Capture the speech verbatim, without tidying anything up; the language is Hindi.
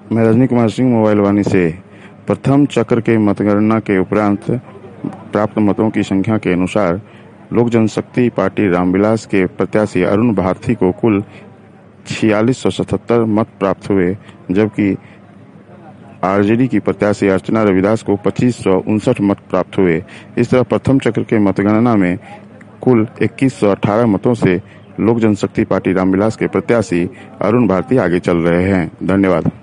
मैं रजनी कुमार सिंह मोबाइल वाणी से प्रथम चक्र के मतगणना के उपरांत प्राप्त मतों की संख्या के अनुसार लोक जनशक्ति पार्टी रामविलास के प्रत्याशी अरुण भारती को कुल छियालीस सौ सतहत्तर मत प्राप्त हुए, जबकि आरजेडी की प्रत्याशी अर्चना रविदास को पच्चीस सौ उनसठ मत प्राप्त हुए। इस तरह प्रथम चक्र के मतगणना में कुल इक्कीस सौ अठारह मतों से लोक जनशक्ति पार्टी रामविलास के प्रत्याशी अरुण भारती आगे चल रहे हैं। धन्यवाद।